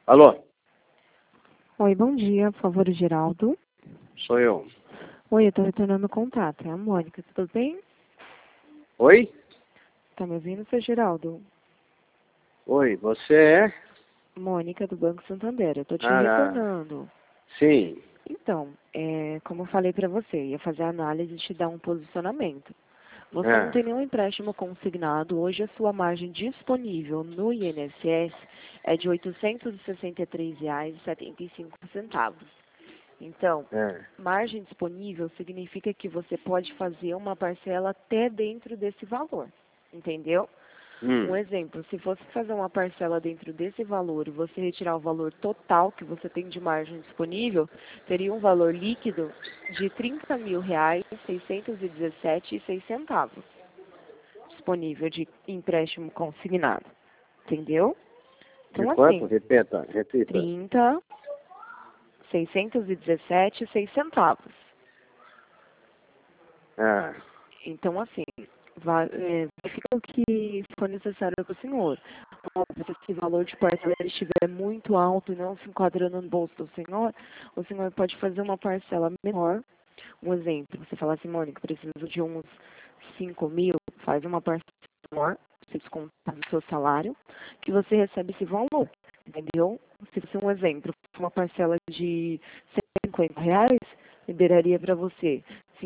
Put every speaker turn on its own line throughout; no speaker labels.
Alô,
Oi, bom dia, por favor, o Geraldo.
sou eu.
Oi, eu tô retornando o contato. É a Mônica, tudo bem?
Oi?
Tá me ouvindo, seu Geraldo?
Oi, você é?
Mônica, do Banco Santander. Eu tô te
Ah,
retornando.
sim.
Então, como eu falei pra você, ia fazer a análise e te dar um posicionamento. Você não
Ah,
tem nenhum empréstimo consignado. Hoje a sua margem disponível no INSS é de R$ 863,75. Então,
ah,
margem disponível significa que você pode fazer uma parcela até dentro desse valor, entendeu? Um
hum,
exemplo, se fosse fazer uma parcela dentro desse valor e você retirar o valor total que você tem de margem disponível, teria um valor líquido de R$ 30.617,06 disponível de empréstimo consignado, entendeu?
de
Então,
quanto?
assim,
Repita.
30.617,06.
Ah,
Então, assim, verifica o que for necessário para o senhor. Óbvio, se esse valor de parcela estiver muito alto e não se enquadrando no bolso do senhor, o senhor pode fazer uma parcela menor. Um exemplo, você fala assim, Mônica, preciso de uns 5 mil, faz uma parcela menor, você descontar do seu salário, que você recebe esse valor, entendeu? Se fosse um exemplo, uma parcela de R$ 150, liberaria para você R$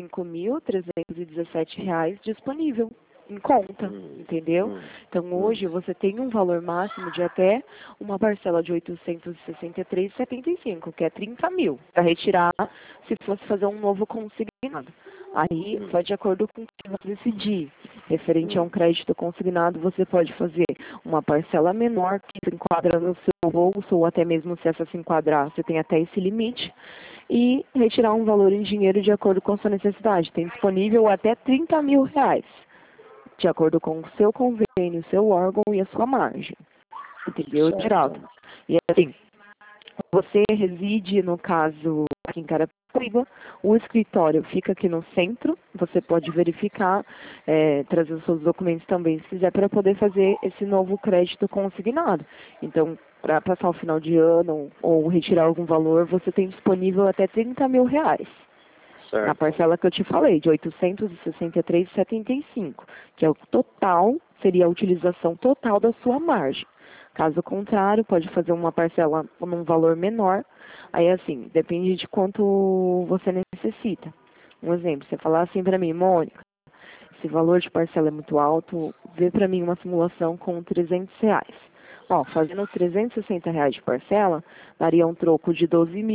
5.317 disponível em conta,
hum,
entendeu?
hum,
Então
hum.
hoje você tem um valor máximo de até uma parcela de R$ 863,75, que é 30 mil, para retirar se fosse fazer um novo consignado. Aí
Hum,
vai de acordo com o que você decidir. Referente a um
hum,
crédito consignado, você pode fazer uma parcela menor que se enquadra no seu bolso, ou até mesmo se essa se enquadrar, você tem até esse limite, e retirar um valor em dinheiro de acordo com a sua necessidade. Tem disponível até R$ 30.000, de acordo com o seu convênio, o seu órgão e a sua margem. Entendeu, Geraldo?
certo.
E assim, você reside, no caso, aqui em Carapicuíba, o escritório fica aqui no centro, você pode verificar, trazer os seus documentos também, se quiser, para poder fazer esse novo crédito consignado. Então, para passar o final de ano ou retirar algum valor, você tem disponível até R$ 30.000. Na
Certo.
parcela que eu te falei, de 863,75, que é o total, seria a utilização total da sua margem. Caso contrário, pode fazer uma parcela num valor menor. Aí, assim, depende de quanto você necessita. Um exemplo, você falar assim para mim, Mônica, esse valor de parcela é muito alto, vê para mim uma simulação com R$ 300. Ó, fazendo R$ 360 de parcela, daria um troco de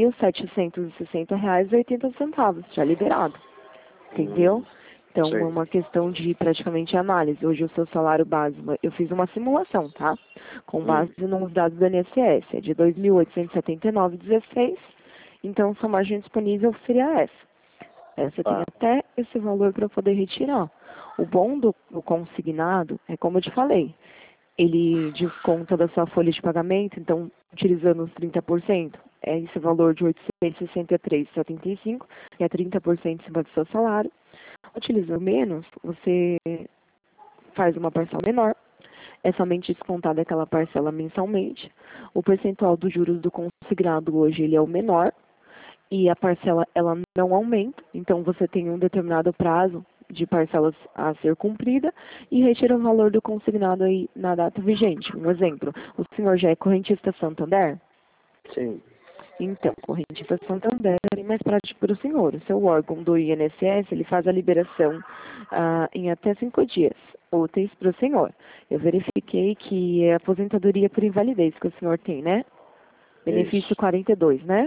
R$ 12.760,80, já liberado, entendeu?
Hum,
Então, é
sim.
uma questão de praticamente análise. Hoje, o seu salário base, eu fiz uma simulação, tá? Com base
Hum,
nos dados do INSS, é de 2.879,16. Então, sua margem disponível seria essa. Você tem
tá.
até esse valor para poder retirar. O bom do consignado é como eu te falei, ele desconta da sua folha de pagamento, então, utilizando os 30%, é esse valor de 863,75, que é 30% em cima do seu salário. Utilizando menos, você faz uma parcela menor, é somente descontada aquela parcela mensalmente. O percentual dos juros do consignado hoje ele é o menor, e a parcela ela não aumenta, então você tem um determinado prazo de parcelas a ser cumprida e retira o valor do consignado aí na data vigente. Um exemplo, o senhor já é correntista Santander?
Sim.
Então, correntista Santander é mais prático para o senhor. O seu órgão do INSS, ele faz a liberação em até 5 dias úteis para o senhor. Eu verifiquei que é aposentadoria por invalidez que o senhor tem, né? Benefício
Isso.
42, né?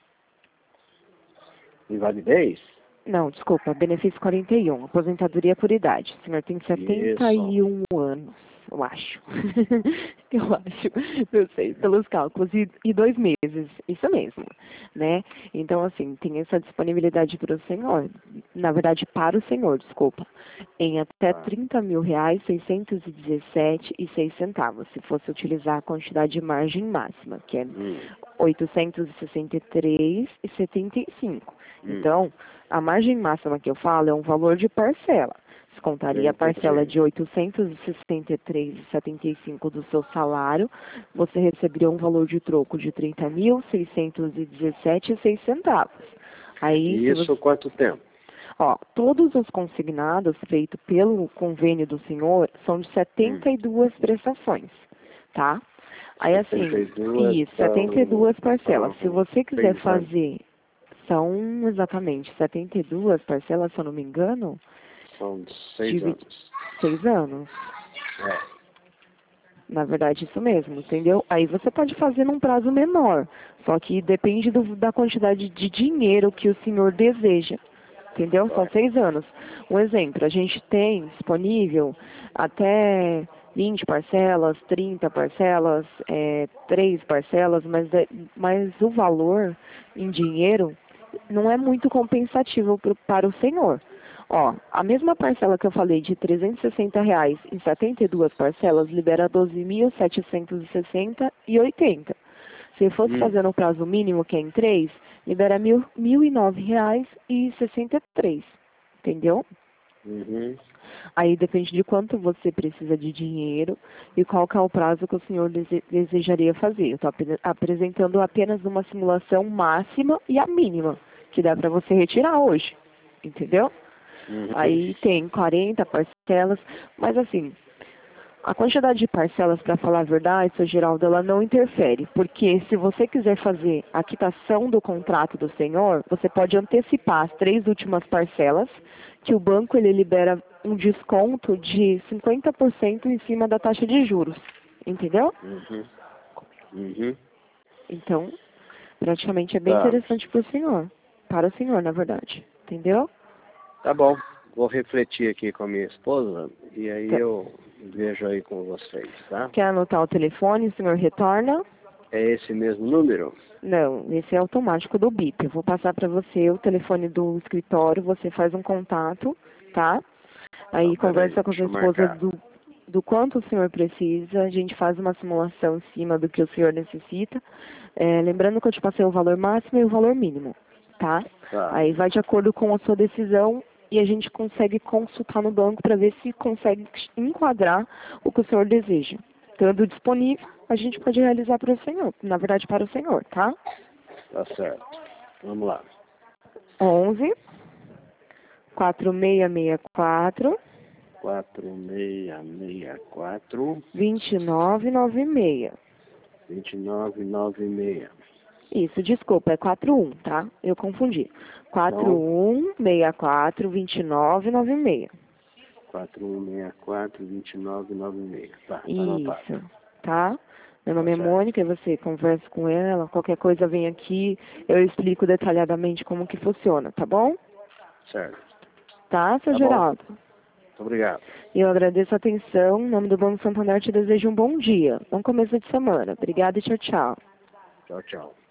Invalidez?
Não, desculpa, benefício 41, aposentadoria por idade. O senhor tem setenta
Isso.
e um anos, eu acho. Eu acho, não sei, pelos cálculos. E 2 meses, isso mesmo, né? Então, assim, tem essa disponibilidade para o senhor, na verdade, para o senhor, desculpa, em até
Tá.
R$ 30.000, 617,06, se fosse utilizar a quantidade de margem máxima, que é
Hum,
863,75.
hum,
Então, a margem máxima que eu falo é um valor de parcela. Descontaria a parcela de R$ 863,75 do seu salário. Você receberia um valor de troco de R$ 30.617,06. Aí,
E isso quanto tempo?
ó, todos os consignados feitos pelo convênio do senhor são de 72 prestações, tá? Aí assim,
72
isso, 72 parcelas. Se você quiser
6 anos.
fazer, são exatamente 72 parcelas, se eu não me engano,
São 6
de
anos.
6 anos.
É.
Na verdade, isso mesmo, entendeu? Aí você pode fazer num prazo menor, só que depende da quantidade de dinheiro que o senhor deseja. Entendeu? São 6 anos. Um exemplo, a gente tem disponível até 20 parcelas, 30 parcelas, 3 parcelas, mas o valor em dinheiro não é muito compensativo para o senhor. Ó, a mesma parcela que eu falei de R$ 360 em 72 parcelas libera 12.760,80. Se fosse fazer no prazo mínimo, que é em 3, libera R$ 1.009,63. Entendeu?
Uhum.
Aí depende de quanto você precisa de dinheiro e qual que é o prazo que o senhor desejaria fazer. Eu estou apresentando apenas uma simulação máxima e a mínima, que dá para você retirar hoje. Entendeu?
Uhum.
Aí tem 40 parcelas, mas assim, a quantidade de parcelas, para falar a verdade, seu Geraldo, ela não interfere, porque se você quiser fazer a quitação do contrato do senhor, você pode antecipar as 3 últimas parcelas, que o banco ele libera um desconto de 50% em cima da taxa de juros, entendeu?
Uhum. Uhum.
Então, praticamente é bem
Tá.
interessante para o senhor, na verdade, entendeu?
Tá bom. Vou refletir aqui com a minha esposa e aí
Tá.
eu vejo aí com vocês, tá?
Quer anotar o telefone, o senhor retorna?
É esse mesmo número?
Não, esse é automático do BIP. Eu vou passar para você o telefone do escritório, você faz um contato, tá? Aí
Então, peraí,
conversa com a
deixa
sua
eu
esposa
marcar.
do quanto o senhor precisa, a gente faz uma simulação em cima do que o senhor necessita. Lembrando que eu te passei o valor máximo e o valor mínimo, tá?
Tá.
Aí vai de acordo com a sua decisão e a gente consegue consultar no banco para ver se consegue enquadrar o que o senhor deseja. Estando disponível, a gente pode realizar para o senhor, na verdade para o senhor, tá?
Tá certo. Vamos lá.
11 4664
4664
2996.
2996.
Isso, desculpa, é 41, tá? Eu confundi. 4164 2996.
4164 2996. Tá, tá anotado.
Isso, tá? Meu
Tá
nome é
certo.
Mônica, e você conversa com ela, qualquer coisa vem aqui, eu explico detalhadamente como que funciona, tá bom?
Certo.
Tá, seu
Tá bom.
Geraldo?
Muito obrigado.
Eu agradeço a atenção, em nome do Banco Santander te desejo um bom dia, bom começo de semana. Obrigada e tchau, tchau.
Tchau, tchau.